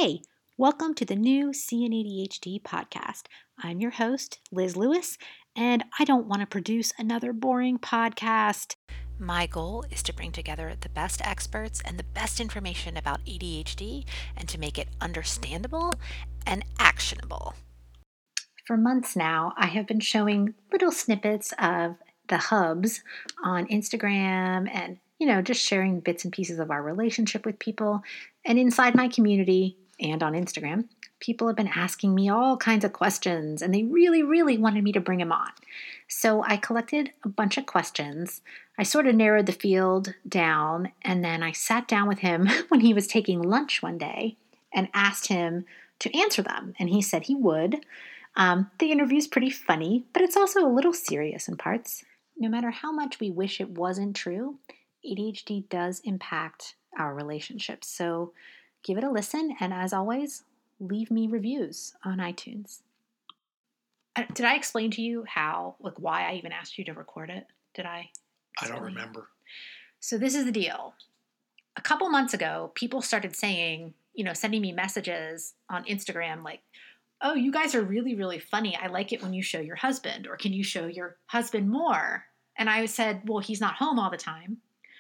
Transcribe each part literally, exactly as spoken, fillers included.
Hey, welcome to the new See an A D H D podcast. I'm your host, Liz Lewis, and I don't want to produce another boring podcast. My goal is to bring together the best experts and the best information about A D H D and to make it understandable and actionable. For months now, I have been showing little snippets of the hubs on Instagram and, you know, just sharing bits and pieces of our relationship with people. And inside my community and on Instagram, people have been asking me all kinds of questions, and they really, really wanted me to bring them on. So I collected a bunch of questions. I sort of narrowed the field down, and then I sat down with him when he was taking lunch one day and asked him to answer them. And he said he would. Um, the interview's pretty funny, but it's also a little serious in parts. No matter how much we wish it wasn't true, A D H D does impact our relationships. So give it a listen, and as always, leave me reviews on iTunes. Uh, did I explain to you how, like, why I even asked you to record it? Did I? I don't remember. So this is the deal. A couple months ago, people started saying, you know, sending me messages on Instagram like, oh, you guys are really, really funny. I like it when you show your husband, or can you show your husband more? And I said, well, he's not home all the time.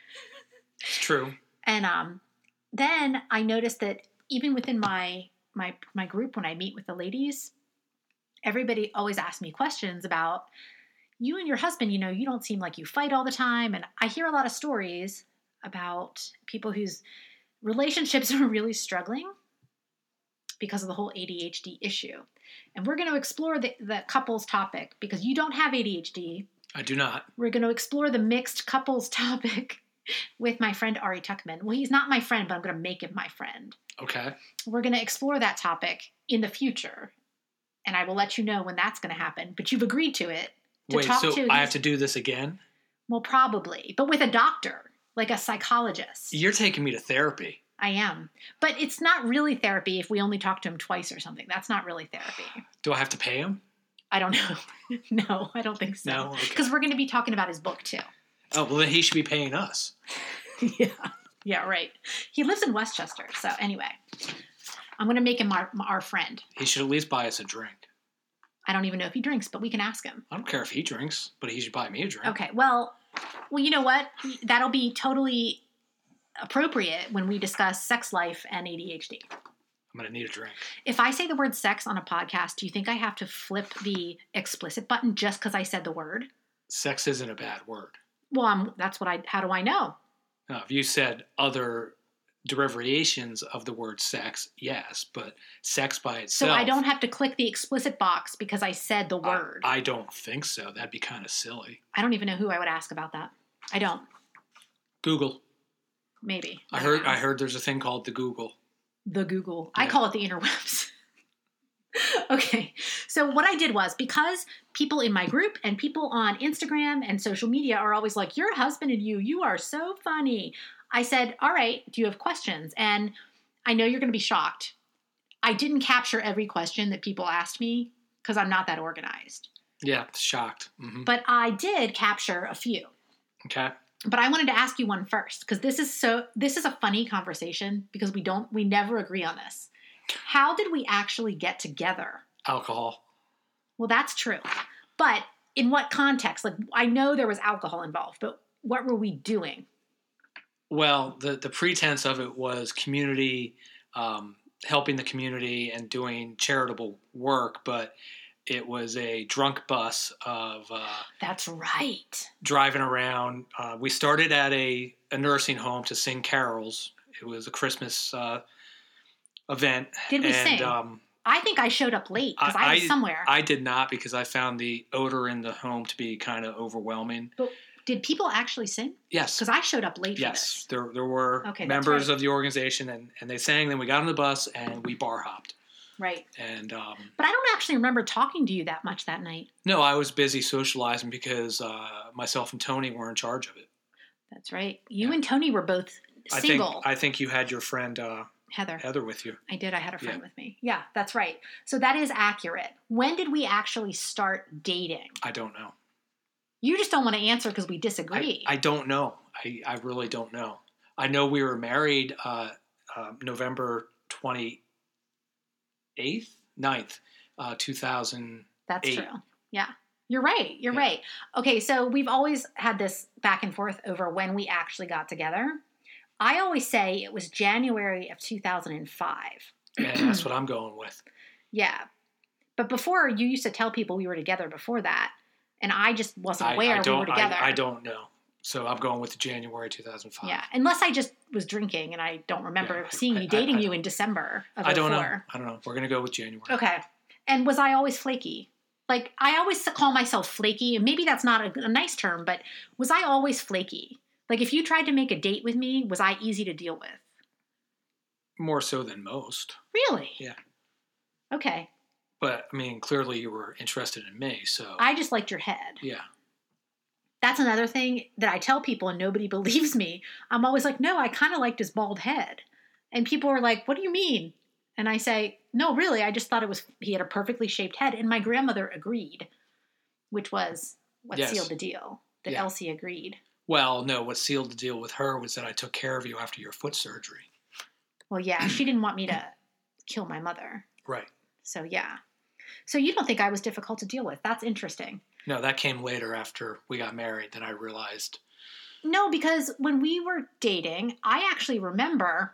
It's true. And um, then I noticed that even within my my my group, when I meet with the ladies, everybody always asks me questions about you and your husband. You know, you don't seem like you fight all the time. And I hear a lot of stories about people whose relationships are really struggling because of the whole A D H D issue. And we're going to explore the, the couples topic because you don't have A D H D. I do not. We're going to explore the mixed couples topic with my friend Ari Tuckman. Well, he's not my friend, but I'm going to make him my friend. Okay. We're going to explore that topic in the future. And I will let you know when that's going to happen. But you've agreed to it. To Wait, talk so to I have to do this again? Well, probably. But with a doctor, like a psychologist. You're taking me to therapy. I am. But it's not really therapy if we only talk to him twice or something. That's not really therapy. Do I have to pay him? I don't know. No, I don't think so. No? Okay. Because we're going to be talking about his book, too. Oh, well, then he should be paying us. Yeah. Yeah, right. He lives in Westchester. So anyway, I'm going to make him our, our friend. He should at least buy us a drink. I don't even know if he drinks, but we can ask him. I don't care if he drinks, but he should buy me a drink. Okay. Well, well, you know what? That'll be totally appropriate when we discuss sex life and A D H D. I'm going to need a drink. If I say the word sex on a podcast, do you think I have to flip the explicit button just because I said the word? Sex isn't a bad word. Well, I'm, that's what I, how do I know? Now, if you said other derivations of the word sex, yes, but sex by itself. So I don't have to click the explicit box because I said the word. I, I don't think so. That'd be kind of silly. I don't even know who I would ask about that. I don't. Google. Maybe. I heard I heard there's a thing called the Google. The Google. Yeah. I call it the interwebs. Okay. So what I did was, because people in my group and people on Instagram and social media are always like, your husband and you, you are so funny. I said, all right, do you have questions? And I know you're going to be shocked. I didn't capture every question that people asked me because I'm not that organized. Yeah, shocked. Mm-hmm. But I did capture a few. Okay. But I wanted to ask you one first, because this is so, this is a funny conversation because we don't, we never agree on this. How did we actually get together? Alcohol. Well, that's true. But in what context? Like, I know there was alcohol involved, but what were we doing? Well, the, the pretense of it was community, um, helping the community and doing charitable work, but it was a drunk bus of uh, That's right. driving around. Uh, we started at a, a nursing home to sing carols. It was a Christmas uh, event. Did we and, sing? Um, I think I showed up late because I, I was somewhere. I did not, because I found the odor in the home to be kind of overwhelming. But did people actually sing? Yes. Because I showed up late yes. for this. There there were Okay, members right. of the organization, and, and they sang. Then we got on the bus, and we bar hopped. Right. And um, But I don't actually remember talking to you that much that night. no, I was busy socializing because uh, myself and Tony were in charge of it. That's right. You Yeah. and Tony were both single. I think, I think you had your friend uh, Heather. Heather with you. I did. I had a friend Yeah. with me. Yeah, that's right. So that is accurate. When did we actually start dating? I don't know. You just don't want to answer because we disagree. I, I don't know. I, I really don't know. I know we were married uh, uh, November twenty eighth, ninth, uh, two thousand eight. That's true. Yeah. You're right. You're Yeah. right. Okay, so we've always had this back and forth over when we actually got together. I always say it was January of two thousand five. And that's what I'm going with. Yeah. But before, you used to tell people we were together before that, and I just wasn't I, aware I we don't, were together. I, I don't know. So I'm going with January two thousand five. Yeah, unless I just was drinking and I don't remember Yeah, seeing I- you dating I- I you don't- in December of I don't know. oh four. I don't know. We're going to go with January. Okay. And was I always flaky? Like, I always call myself flaky, and maybe that's not a, a nice term, but was I always flaky? Like, if you tried to make a date with me, was I easy to deal with? More so than most. Really? Yeah. Okay. But, I mean, clearly you were interested in me, so. I just liked your head. Yeah. That's another thing that I tell people and nobody believes me. I'm always like, no, I kind of liked his bald head. And people are like, what do you mean? And I say, no, really, I just thought it was, he had a perfectly shaped head. And my grandmother agreed, which was what Yes. sealed the deal, that Yeah. Elsie agreed. Well, no, what sealed the deal with her was that I took care of you after your foot surgery. Well, yeah, she didn't want me to kill my mother. Right. So, yeah. So you don't think I was difficult to deal with. That's interesting. No, that came later after we got married. Then I realized. No, because when we were dating, I actually remember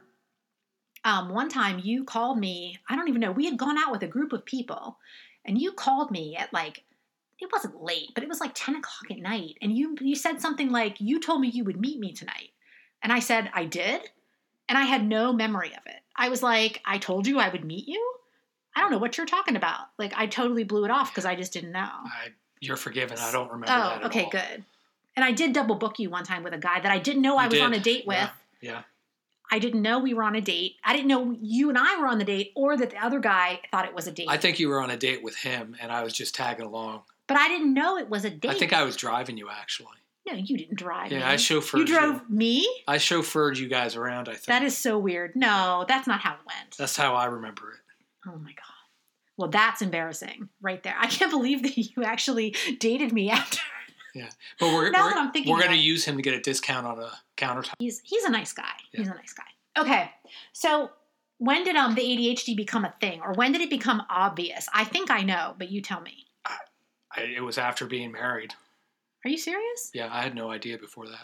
um, one time you called me. I don't even know. We had gone out with a group of people, and you called me at like, it wasn't late, but it was like ten o'clock at night. And you, you said something like, you told me you would meet me tonight. And I said, I did. And I had no memory of it. I was like, I told you I would meet you? I don't know what you're talking about. Like, I totally blew it off because I just didn't know. I, you're forgiven. I don't remember Oh, that at okay, all. good. And I did double book you one time with a guy that I didn't know I You was did. on a date with. Yeah. yeah. I didn't know we were on a date. I didn't know you and I were on the date or that the other guy thought it was a date. I think you were on a date with him, and I was just tagging along. But I didn't know it was a date. I think I was driving you, actually. No, you didn't drive Yeah, me. I chauffeured You drove you. me? I chauffeured you guys around, I think. That is so weird. No, that's not how it went. That's how I remember it. Oh my God. Well, that's embarrassing right there. I can't believe that you actually dated me after. Yeah. But we're, Now we're, that I'm thinking we're going to about it. use him to get a discount on a countertop. He's he's a nice guy. Yeah. He's a nice guy. Okay. So when did um the A D H D become a thing, or when did it become obvious? I think I know, but you tell me. I, it was after being married. Are you serious? Yeah, I had no idea before that.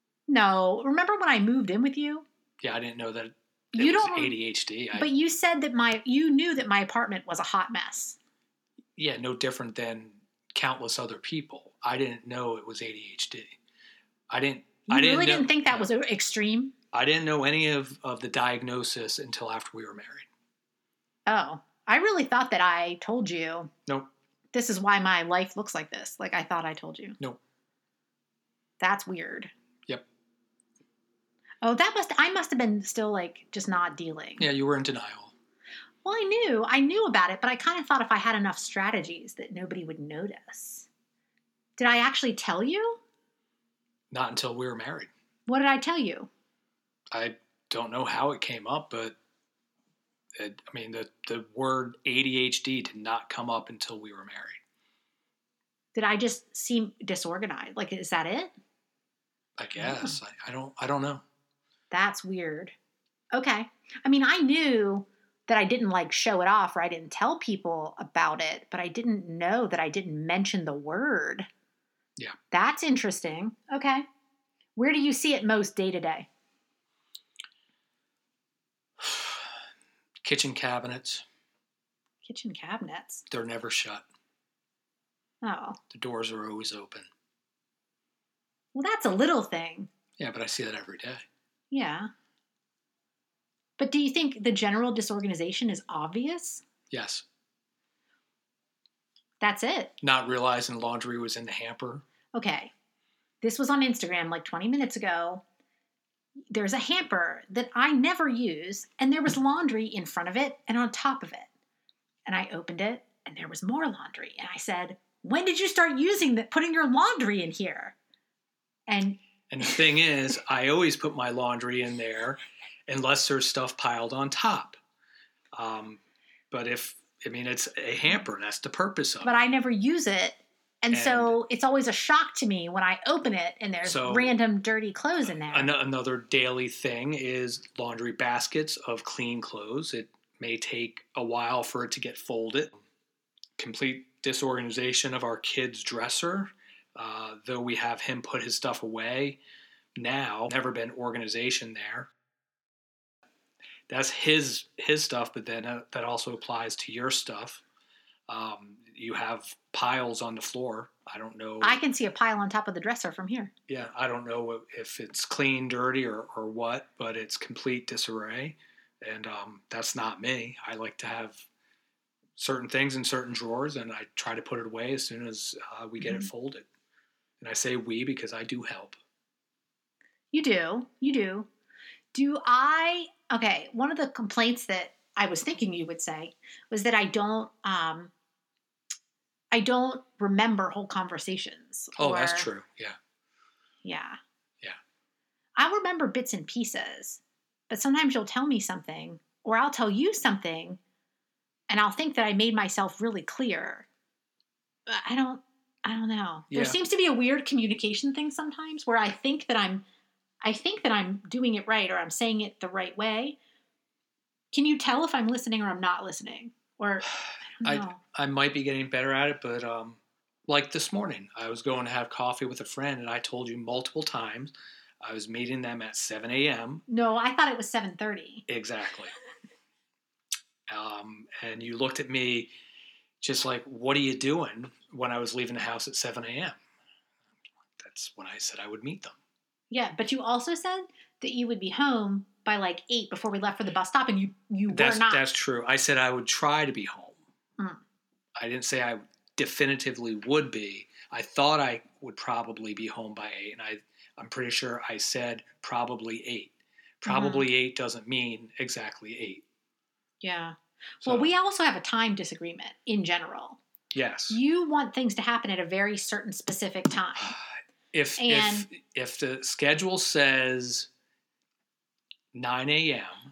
No. Remember when I moved in with you? Yeah, I didn't know that it You was don't- A D H D. I, But you said that my you knew that my apartment was a hot mess. yeah, no different than countless other people. I didn't know it was A D H D. I didn't. You I didn't really know, didn't think that was extreme? I didn't know any of, of the diagnosis until after we were married. Oh. I really thought that I told you. Nope. This is why my life looks like this. Like I thought I told you. Nope. That's weird. Yep. Oh, that must I must have been still like just not dealing. Yeah, you were in denial. Well, I knew. I knew about it, but I kind of thought if I had enough strategies that nobody would notice. Did I actually tell you? Not until we were married. What did I tell you? I don't know how it came up, but it, I mean, the, the word A D H D did not come up until we were married. Did I just seem disorganized? Like, is that it? I guess. I, I don't I don't know. That's weird. Okay. I mean, I knew that I didn't like show it off or I didn't tell people about it, but I didn't know that I didn't mention the word. Yeah. That's interesting. Okay. Where do you see it most day to day? Kitchen cabinets, Kitchen cabinets. they're never shut. Oh. The doors are always open. Well, that's a little thing. Yeah, but I see that every day. Yeah. But do you think the general disorganization is obvious? Yes. That's it. Not realizing laundry was in the hamper. Okay. This was on Instagram like twenty minutes ago. There's a hamper that I never use, and there was laundry in front of it and on top of it. And I opened it, and there was more laundry. And I said, when did you start using that, putting your laundry in here? And And the thing is, I always put my laundry in there unless there's stuff piled on top. Um, but if, I mean, it's a hamper. That's the purpose of but it. I never use it. And, And- so it's always a shock to me when I open it and there's So- random dirty clothes in there. An- another daily thing is laundry baskets of clean clothes. It may take a while for it to get folded. Complete disorganization of our kid's dresser, uh, though we have him put his stuff away now. Never been organization there. That's his his stuff, but then uh, that also applies to your stuff. Um, you have piles on the floor. I don't know. I can see a pile on top of the dresser from here. Yeah, I don't know if it's clean, dirty, or, or what, but it's complete disarray. And um, that's not me. I like to have certain things in certain drawers, and I try to put it away as soon as uh, we get mm-hmm. it folded. And I say we because I do help. You do. You do. Do I... Okay, one of the complaints that I was thinking you would say was that I don't... Um, I don't remember whole conversations. Oh, or, that's true. Yeah. Yeah. Yeah. I remember bits and pieces, but sometimes you'll tell me something, or I'll tell you something, and I'll think that I made myself really clear. But I don't, I don't know. Yeah. There seems to be a weird communication thing sometimes where I think that I'm, I think that I'm doing it right, or I'm saying it the right way. Can you tell if I'm listening or I'm not listening? Or I, I, I might be getting better at it, but um, like this morning, I was going to have coffee with a friend, and I told you multiple times I was meeting them at seven a.m. No, I thought it was seven thirty. Exactly. um, and you looked at me just like, what are you doing when I was leaving the house at seven a.m.? That's when I said I would meet them. Yeah, but you also said that you would be home by like eight before we left for the bus stop, and you, you that's, were not. That's true. I said I would try to be home. Mm. I didn't say I definitively would be. I thought I would probably be home by eight, and I, I'm pretty sure I said probably eight. Probably mm-hmm. eight doesn't mean exactly eight. Yeah. So, well, we also have a time disagreement in general. Yes. You want things to happen at a very certain specific time. If and, if if the schedule says nine a.m.,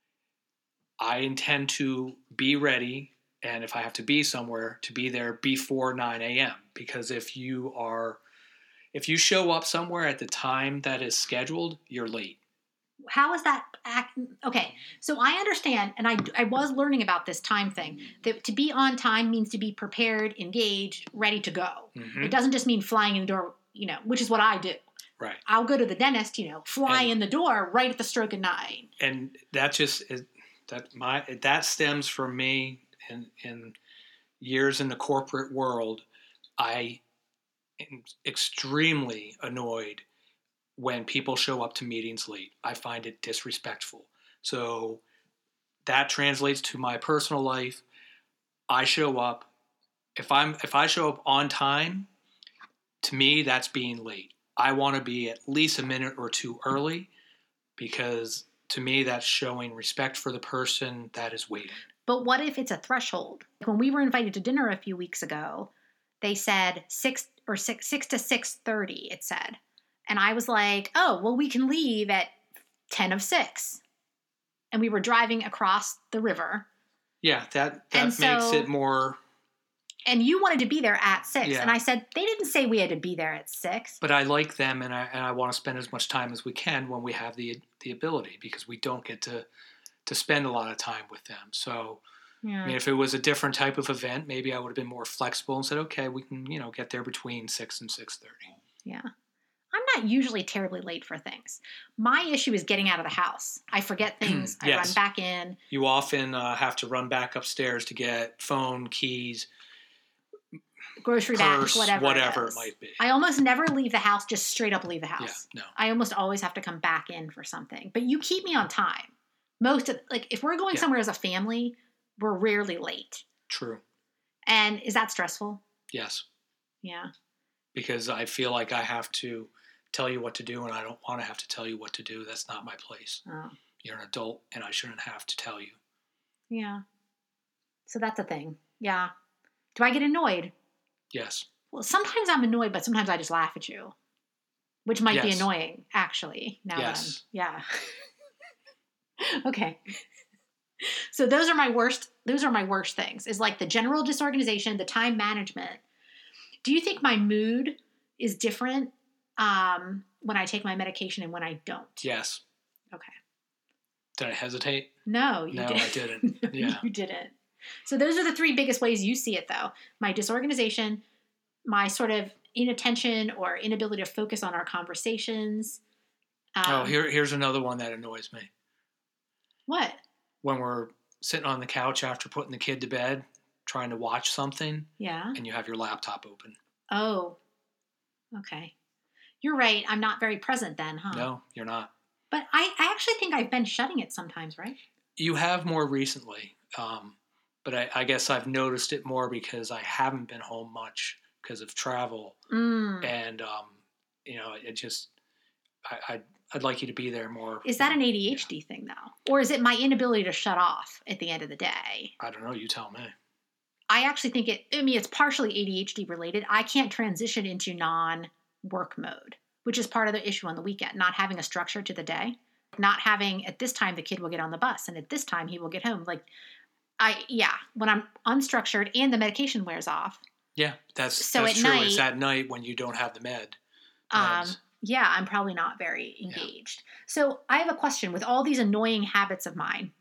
I intend to be ready, and if I have to be somewhere, to be there before nine a.m. Because if you are, if you show up somewhere at the time that is scheduled, you're late. How is that? Act- okay, so I understand, and I, I was learning about this time thing, that to be on time means to be prepared, engaged, ready to go. Mm-hmm. It doesn't just mean flying in the door, you know, which is what I do. Right. I'll go to the dentist, you know, fly and, in the door right at the stroke of nine. And that just is, that my that stems from me in in years in the corporate world. I am extremely annoyed when people show up to meetings late. I find it disrespectful. So that translates to my personal life. I show up. If I'm if I show up on time, to me that's being late. I want to be at least a minute or two early, because to me that's showing respect for the person that is waiting. But what if it's a threshold? When we were invited to dinner a few weeks ago, they said six or six six to six thirty. It said. And I was like, oh, well, we can leave at ten of six. And we were driving across the river. Yeah, that, that makes so, it more... And you wanted to be there at six. Yeah. And I said, they didn't say we had to be there at six. But I like them, and I and I want to spend as much time as we can when we have the the ability, because we don't get to, to spend a lot of time with them. So, yeah. I mean, if it was a different type of event, maybe I would have been more flexible and said, okay, we can, you know, get there between six and six thirty. Yeah. I'm not usually terribly late for things. My issue is getting out of the house. I forget things. I yes. run back in. You often uh, have to run back upstairs to get phone, keys, grocery purse, bag, whatever, whatever it, it might be. I almost never leave the house, just straight up leave the house. Yeah, no. I almost always have to come back in for something. But you keep me on time. Most of, like, if we're going yeah. somewhere as a family, we're rarely late. True. And is that stressful? Yes. Yeah. Because I feel like I have to tell you what to do, and I don't want to have to tell you what to do. That's not my place. Oh. You're an adult, and I shouldn't have to tell you. Yeah. So that's a thing. Yeah. Do I get annoyed? Yes. Well, sometimes I'm annoyed, but sometimes I just laugh at you, which might yes. be annoying, actually. Now yes. Yeah. Okay. So those are my worst, those are my worst things, is like the general disorganization, the time management. Do you think my mood is different um, when I take my medication and when I don't? Yes. Okay. Did I hesitate? No, you No, didn't. I didn't. No, Yeah. you didn't. So those are the three biggest ways you see it, though. My disorganization, my sort of inattention or inability to focus on our conversations. Um, oh, here, here's another one that annoys me. What? When we're sitting on the couch after putting the kid to bed, trying to watch something, Yeah. and you have your laptop open. Oh, okay. You're right. I'm not very present then, huh? No, you're not. But I, I actually think I've been shutting it sometimes, right? You have more recently, um, but I, I guess I've noticed it more because I haven't been home much because of travel, Mm. and um, you know, it just I, I'd I'd like you to be there more. Is that an A D H D yeah. thing though, or is it my inability to shut off at the end of the day? I don't know. You tell me. I actually think it. I mean, it's partially A D H D related. I can't transition into non-work mode, which is part of the issue on the weekend. Not having a structure to the day. Not having, at this time, the kid will get on the bus, and at this time, he will get home. Like, I, yeah, when I'm unstructured and the medication wears off. Yeah, that's, so that's at true. Night, it's at night when you don't have the med. Um, yeah, I'm probably not very engaged. Yeah. So I have a question. With all these annoying habits of mine,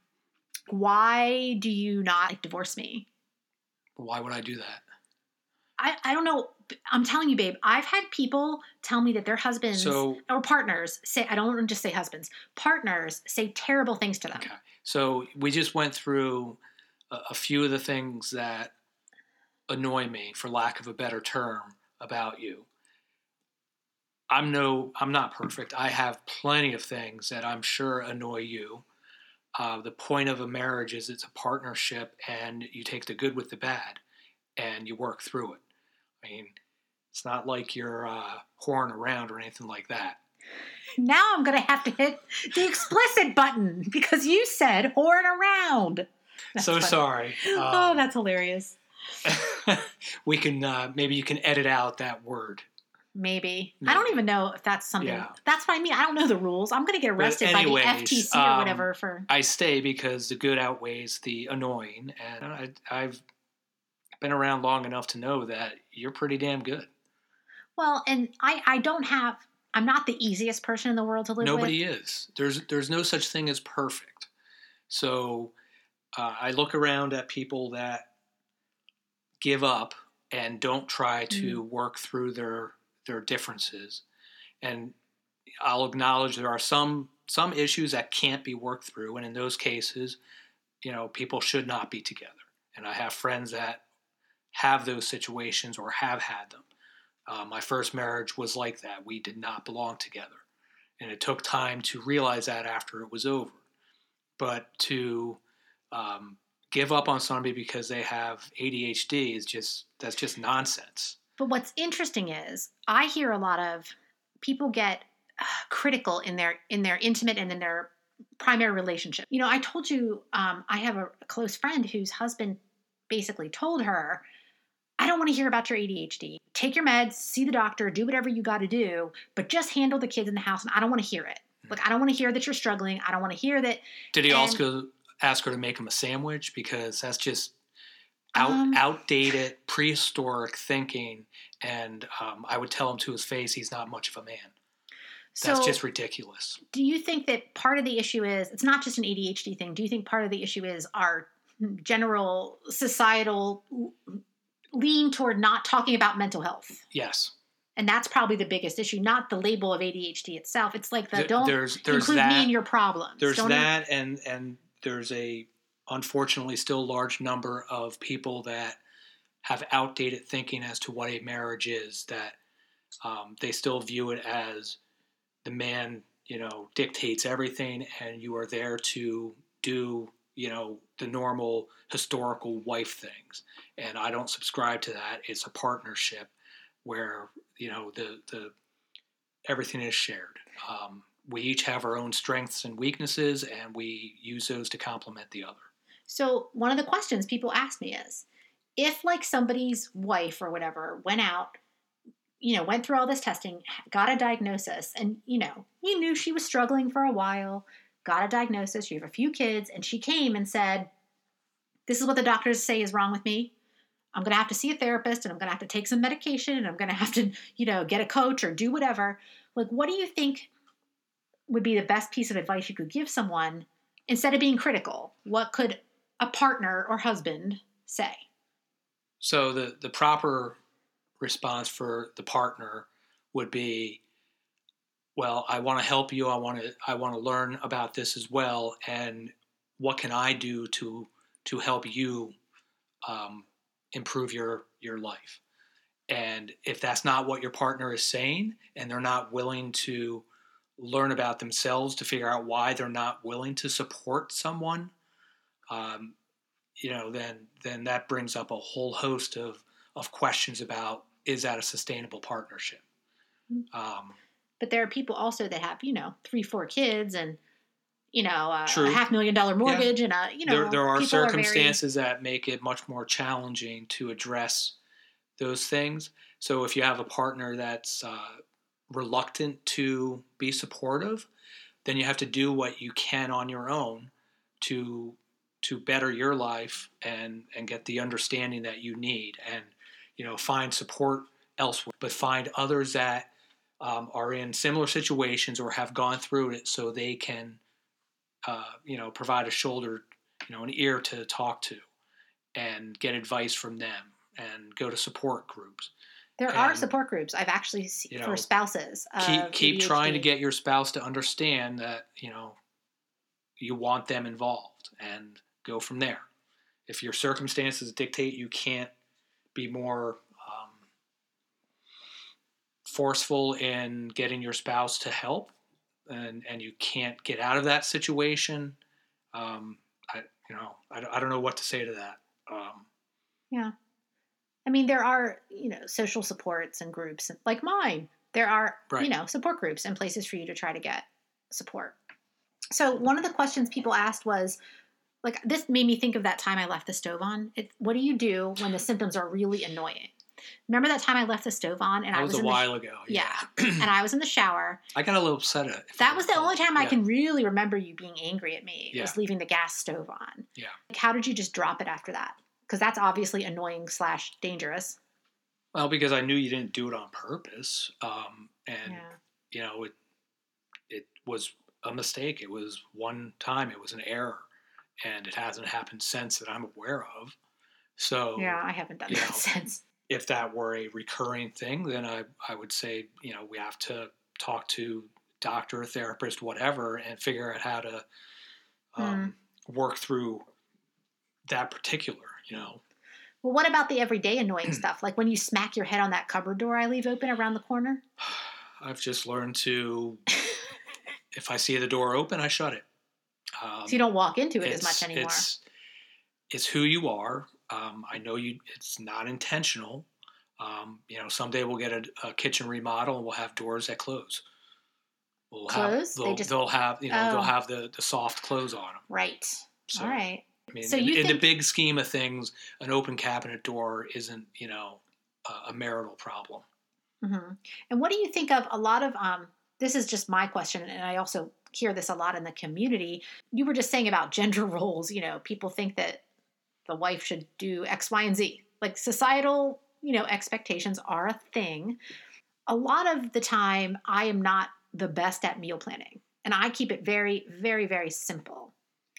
why do you not like, divorce me? Why would I do that? I, I don't know. I'm telling you, babe, I've had people tell me that their husbands so, or partners say, I don't want to just say husbands, partners say terrible things to them. Okay. So we just went through a, a few of the things that annoy me, for lack of a better term, about you. I'm no, I'm not perfect. I have plenty of things that I'm sure annoy you. Uh, the point of a marriage is it's a partnership, and you take the good with the bad, and you work through it. I mean, it's not like you're uh, whoring around or anything like that. Now I'm going to have to hit the explicit button because you said whoring around. That's so funny. Sorry. Um, oh, that's hilarious. we can, uh, maybe you can edit out that word. Maybe. Maybe. I don't even know if that's something. Yeah. That's what I mean. I don't know the rules. I'm going to get arrested anyways, by the F T C or um, whatever for. I stay because the good outweighs the annoying, and I, I've been around long enough to know that you're pretty damn good. Well, and I, I don't have. I'm not the easiest person in the world to live Nobody with. Nobody is. There's there's no such thing as perfect. So uh, I look around at people that give up and don't try to mm. work through their their differences, and I'll acknowledge there are some some issues that can't be worked through, and in those cases, you know, people should not be together. And I have friends that have those situations or have had them. Uh, my first marriage was like that. We did not belong together, and it took time to realize that after it was over. But to um, give up on somebody because they have A D H D is just that's just nonsense. But what's interesting is I hear a lot of people get uh, critical in their in their intimate and in their primary relationship. You know, I told you um, I have a, a close friend whose husband basically told her, I don't want to hear about your A D H D. Take your meds, see the doctor, do whatever you got to do, but just handle the kids in the house, and I don't want to hear it. Mm-hmm. Like, I don't want to hear that you're struggling. I don't want to hear that. Did he and, also ask her to make him a sandwich? Because that's just out, um, outdated, prehistoric thinking, and um, I would tell him to his face he's not much of a man. That's so just ridiculous. Do you think that part of the issue is, it's not just an A D H D thing, do you think part of the issue is our general societal lean toward not talking about mental health? Yes. And that's probably the biggest issue, not the label of A D H D itself. It's like the there, don't there's, there's include that, me in your problems. There's don't that, and, and there's a, unfortunately, still large number of people that have outdated thinking as to what a marriage is, that um, they still view it as the man, you know, dictates everything, and you are there to do, you know, the normal historical wife things. And I don't subscribe to that. It's a partnership where, you know, the, the everything is shared. Um, we each have our own strengths and weaknesses, and we use those to complement the other. So one of the questions people ask me is, if like somebody's wife or whatever went out, you know, went through all this testing, got a diagnosis, and, you know, you knew she was struggling for a while, got a diagnosis, you have a few kids, and she came and said, this is what the doctors say is wrong with me. I'm going to have to see a therapist, and I'm going to have to take some medication, and I'm going to have to, you know, get a coach or do whatever. Like, what do you think would be the best piece of advice you could give someone instead of being critical, what could a partner or husband say? So the, the proper response for the partner would be, well, I want to help you. I want to I want to learn about this as well, and what can I do to to help you um, improve your your life? And if that's not what your partner is saying, and they're not willing to learn about themselves to figure out why they're not willing to support someone, um, you know, then then that brings up a whole host of of questions about, is that a sustainable partnership? Um, but there are people also that have, you know, three, four kids and, you know, a, a true. half million dollar mortgage, yeah. and a, you know, there, there are circumstances are very... that make it much more challenging to address those things. So if you have a partner that's uh, reluctant to be supportive, then you have to do what you can on your own to to better your life and and get the understanding that you need, and you know, find support elsewhere, but find others that um, are in similar situations or have gone through it, so they can uh, you know, provide a shoulder, you know, an ear to talk to, and get advice from them, and go to support groups. There and, are support groups. I've actually seen, you know, for spouses. Keep keep trying to get your spouse to understand that, you know, you want them involved, and go from there. If your circumstances dictate you can't be more um, forceful in getting your spouse to help, and, and you can't get out of that situation, um, I you know I, I don't know what to say to that. Um, yeah. I mean, there are, you know, social supports and groups like mine. There are, right. you know, support groups and places for you to try to get support. So one of the questions people asked was, like, this made me think of that time I left the stove on. It, what do you do when the symptoms are really annoying? Remember that time I left the stove on and that I was, was a in while the, ago. Yeah, yeah. And I was in the shower. I got a little upset at it. That was the only time yeah. I can really remember you being angry at me. Yeah. Was leaving the gas stove on. Yeah. Like, how did you just drop it after that? Because that's obviously annoying slash dangerous. Well, because I knew you didn't do it on purpose, um, and yeah. you know it. It was a mistake. It was one time. It was an error, and it hasn't happened since that I'm aware of. So yeah, I haven't done that know, since. If that were a recurring thing, then I I would say, you know, we have to talk to doctor, therapist, whatever, and figure out how to um, mm. work through that particular, you know. Well, what about the everyday annoying stuff? Like when you smack your head on that cupboard door I leave open around the corner? I've just learned to, if I see the door open, I shut it. Um, so you don't walk into it as much anymore. It's, it's who you are. Um, I know you. It's not intentional. Um, you know, someday we'll get a, a kitchen remodel and we'll have doors that close. We'll close? Have, they'll, they just... they'll have, you know, oh. they'll have the, the soft close on them. Right. So, all right. I mean, so in, you in think... the big scheme of things, an open cabinet door isn't, you know, a, a marital problem. Mm-hmm. And what do you think of a lot of, um, this is just my question, and I also hear this a lot in the community. You were just saying about gender roles, you know, people think that the wife should do X, Y, and Z. Like societal, you know, expectations are a thing. A lot of the time, I am not the best at meal planning, and I keep it very, very, very simple.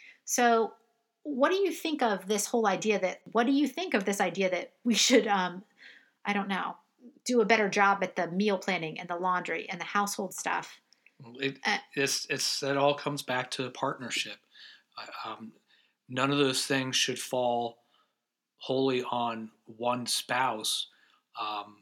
So what do you think of this whole idea that, what do you think of this idea that we should, um, I don't know, do a better job at the meal planning and the laundry and the household stuff? It, uh, it's, it's, it all comes back to partnership. Um, none of those things should fall wholly on one spouse. Um,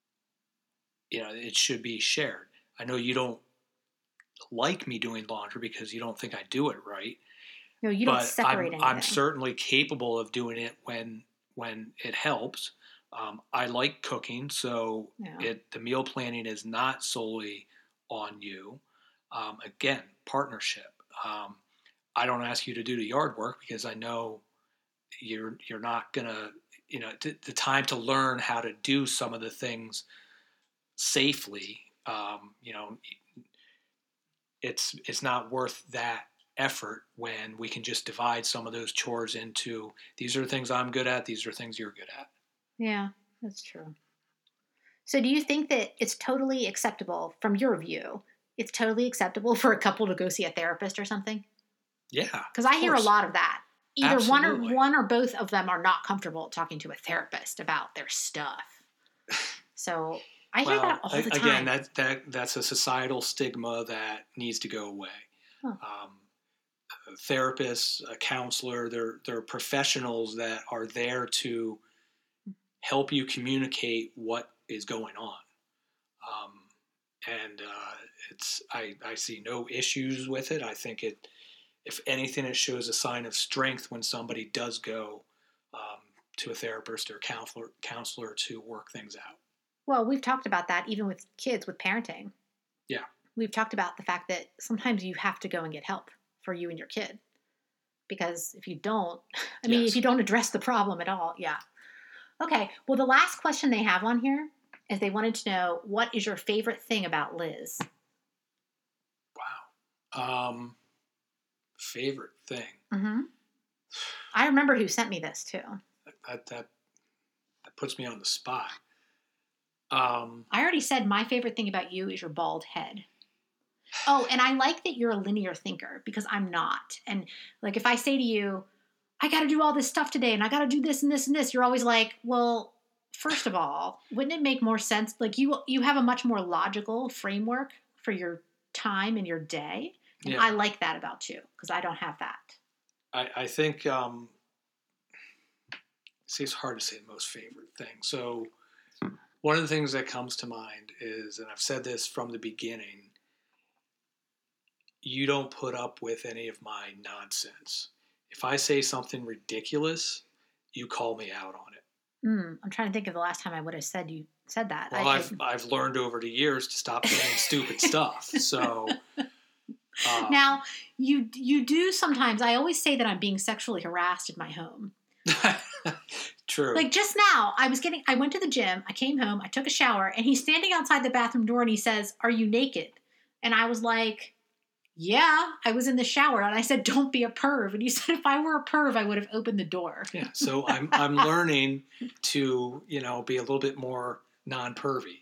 you know, it should be shared. I know you don't like me doing laundry because you don't think I do it right. No, you don't but separate I'm, anything. I'm certainly capable of doing it when when it helps. Um, I like cooking, so yeah. it the meal planning is not solely on you. Um, again, partnership. Um, I don't ask you to do the yard work because I know you're you're not gonna, you know, t- the time to learn how to do some of the things safely. Um, you know, it's it's not worth that effort when we can just divide some of those chores into, these are things I'm good at, these are things you're good at. Yeah, that's true. So do you think that it's totally acceptable, from your view, it's totally acceptable for a couple to go see a therapist or something? Yeah. Because I hear a course. lot of that. Either one or Absolutely. one or both of them are not comfortable talking to a therapist about their stuff. So I hear Well, that all a- the time. again, that that that's a societal stigma that needs to go away. Huh. Um, a therapist, a counselor, they're they're professionals that are there to help you communicate what is going on. Um, and uh, it's I, I see no issues with it. I think it, if anything, it shows a sign of strength when somebody does go um, to a therapist or counselor counselor to work things out. Well, we've talked about that even with kids, with parenting. Yeah. We've talked about the fact that sometimes you have to go and get help for you and your kid. Because if you don't, I mean, Yes. if you don't address the problem at all, yeah. Okay, well, the last question they have on here is they wanted to know, what is your favorite thing about Liz? Wow. Um, favorite thing. Mm-hmm. I remember who sent me this, too. That that that puts me on the spot. Um, I already said my favorite thing about you is your bald head. Oh, and I like that you're a linear thinker because I'm not. And like if I say to you, I got to do all this stuff today and I got to do this and this and this, you're always like, well, first of all, wouldn't it make more sense? Like you you have a much more logical framework for your time and your day. And Yeah. I like that about you because I don't have that. I, I think um, see, it's hard to say the most favorite thing. So one of the things that comes to mind is, and I've said this from the beginning, you don't put up with any of my nonsense. If I say something ridiculous, you call me out on it. Mm, I'm trying to think of the last time I would have said you said that. Well, I, I've I've learned over the years to stop saying stupid stuff. So um, now you you do sometimes. I always say that I'm being sexually harassed in my home. true. Like just now, I was getting. I went to the gym. I came home. I took a shower, and he's standing outside the bathroom door, and he says, "Are you naked?" And I was like, "Yeah, I was in the shower." And I said, "Don't be a perv." And he said, "If I were a perv, I would have opened the door." Yeah. So I'm I'm learning to you know be a little bit more non-pervy.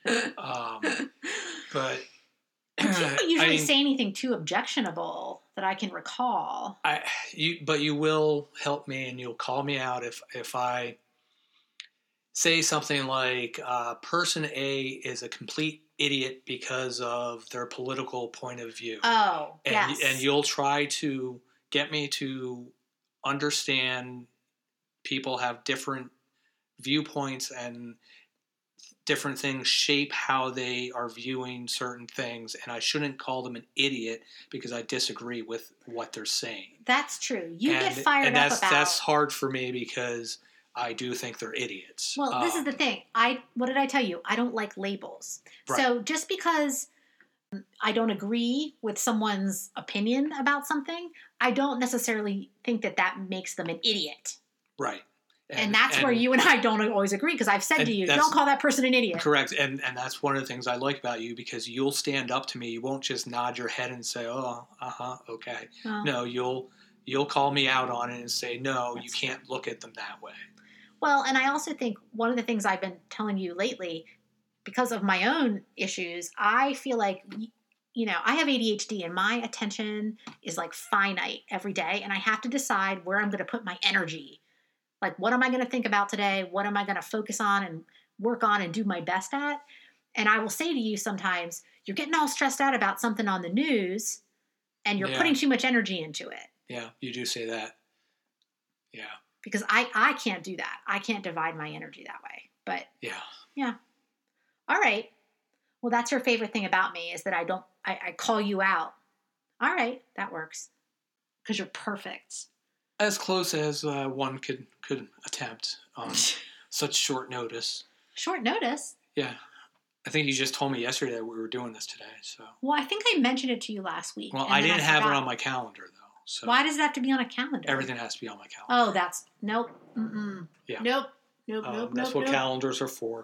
Um, but You don't usually I, say anything too objectionable that I can recall. I you but you will help me and you'll call me out if if I say something like uh, person A is a complete idiot because of their political point of view. Oh, and, yes. and you'll try to get me to understand people have different viewpoints and different things shape how they are viewing certain things, and I shouldn't call them an idiot because I disagree with what they're saying. That's true. You and, get fired and up that's, about. that's hard for me because I do think they're idiots. Well, this um, is the thing. I what did I tell you? I don't like labels. Right. So just because I don't agree with someone's opinion about something, I don't necessarily think that that makes them an idiot. Right. And, And, that's and, where you and I don't always agree because I've said and to you, that's- don't call that person an idiot. Correct. And and that's one of the things I like about you because you'll stand up to me. You won't just nod your head and say, oh, uh-huh, okay. Well, No, you'll you'll call me out on it and say, no, you That's can't look at them that way. Well, and I also think one of the things I've been telling you lately, because of my own issues, I feel like, you know, I have A D H D and my attention is like finite every day. And I have to decide where I'm going to put my energy. Like, what am I going to think about today? What am I going to focus on and work on and do my best at? And I will say to you sometimes, you're getting all stressed out about something on the news and you're Yeah. putting too much energy into it. Yeah, you do say that. Yeah. Because I, I can't do that. I can't divide my energy that way. But Yeah. yeah. All right. Well, that's your favorite thing about me is that I don't, I, I call you out. All right. That works. Because you're perfect. As close as uh, one could could attempt on such short notice. Short notice. Yeah. I think you just told me yesterday that we were doing this today. So. Well, I think I mentioned it to you last week. Well, and I then didn't have it forgot. on my calendar though. So Why does it have to be on a calendar? everything has to be on my calendar. Oh, that's nope. Mm-mm. Yeah. Nope. Nope. Um, Nope. that's nope, what nope. calendars are for.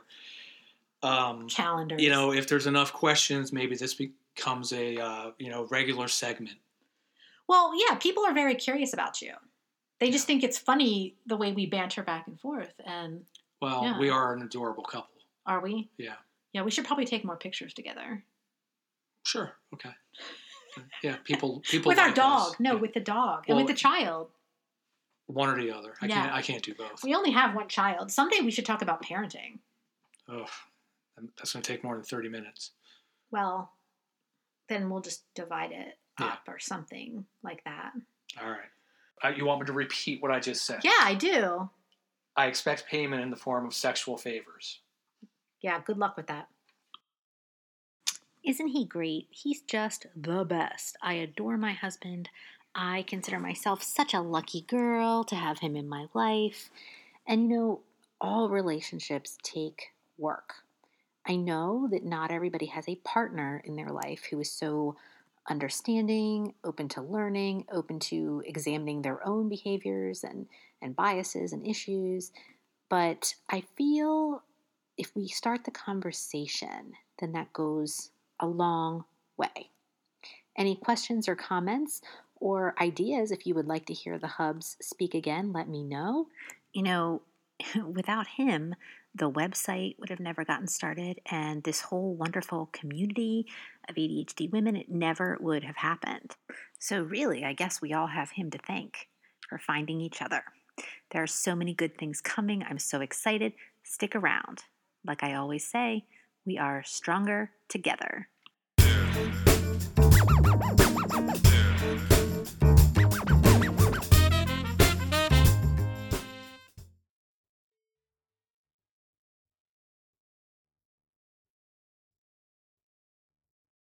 Um, Calendars. you know, if there's enough questions, maybe this becomes a uh, you know regular segment. Well, yeah, people are very curious about you. They just think it's funny the way we banter back and forth. And Well, Yeah. we are an adorable couple. are we? Yeah. Yeah, we should probably take more pictures together. Sure. Okay. Yeah, people people with our like dog. us. No, Yeah. with the dog Well, and with the child. One or the other. I Yeah. can't. I can't do both. We only have one child. Someday we should talk about parenting. Oh, that's going to take more than thirty minutes. Well, then we'll just divide it Yeah. up or something like that. All right. Uh, you want me to repeat what I just said? Yeah, I do. I expect payment in the form of sexual favors. Yeah, good luck with that. Isn't he great? He's just the best. I adore my husband. I consider myself such a lucky girl to have him in my life. And you know, all relationships take work. I know that not everybody has a partner in their life who is so understanding, open to learning, open to examining their own behaviors and, and biases and issues. But I feel if we start the conversation, then that goes a long way. Any questions or comments or ideas, if you would like to hear the Hubs speak again, let me know. You know, without him, the website would have never gotten started, and this whole wonderful community of A D H D women, it never would have happened. So really, I guess we all have him to thank for finding each other. There are so many good things coming. I'm so excited. Stick around. Like I always say, we are stronger together.